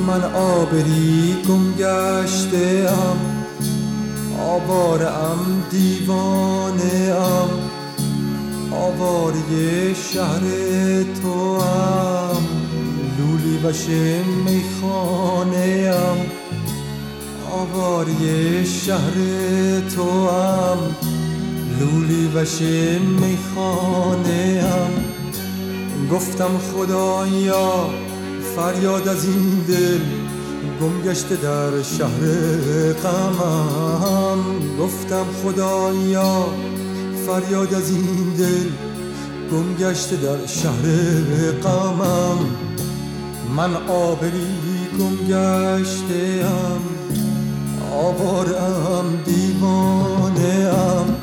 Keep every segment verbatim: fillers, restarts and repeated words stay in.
من آبری گم گشته ام، آواره ام دیوانه ام، آواره شهر تو ام، لولی وش میخانه ام، آواره شهر تو ام، لولی وش میخانه ام. گفتم خدایا فریاد از این دل گم گشته در شهر غمم. گفتم خدایا فریاد از این دل گم گشته در شهر غمم. من آبری گم گشته ام، آواره ام دیوانه ام.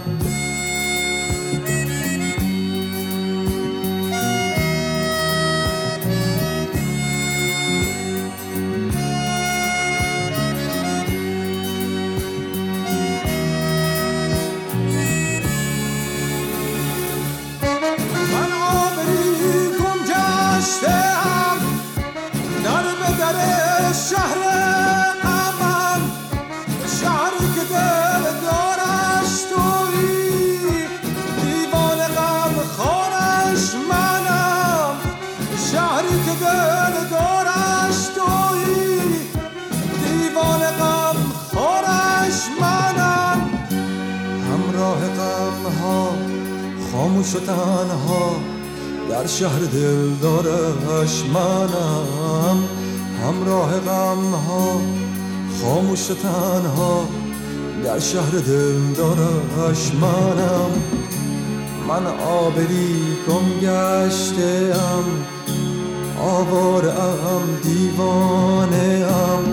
شهر غمم، شهری که دل دارش تویی، دیوان غم خورش منم. شهری که دل دارش تویی، دیوان غم خورش منم. همراه غم ها خاموش و تنها در شهر دل دارش منم. همراه غم ها خاموش و تنها در شهر دل دارش منم. من آبری گم گشته ام، آواره ام دیوانه ام.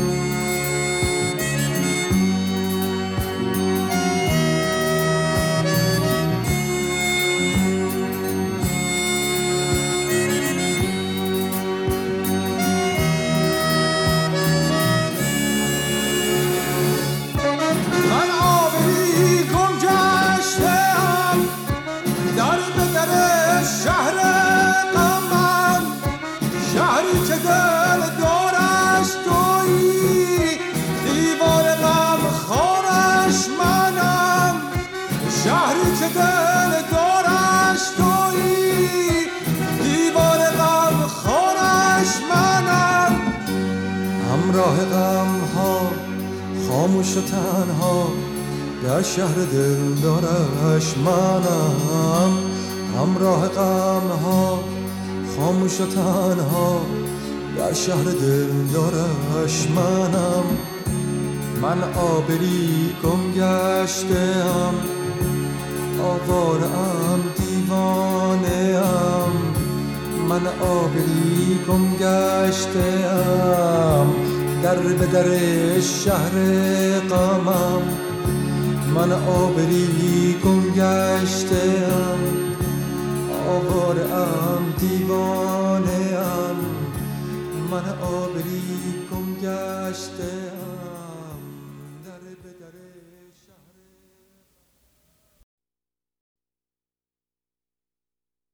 شهر غمم، شهری که دل دارش تویی، دیوان غم خورش منم. شهری که دل دارش تویی، دیوان غم خورش منم. همراه غم ها خاموش و تنها در شهر دل دارش منم. همراه غم ها خاموش و تنها در شهر دل دارش منم. من آبری گم گشته ام، آواره ام دیوانه ام. من آبری گم گشته ام، در به در شهر غمم. من آبری گم گشته ام، آواره ام دیوانه ام. من آبری گم گشته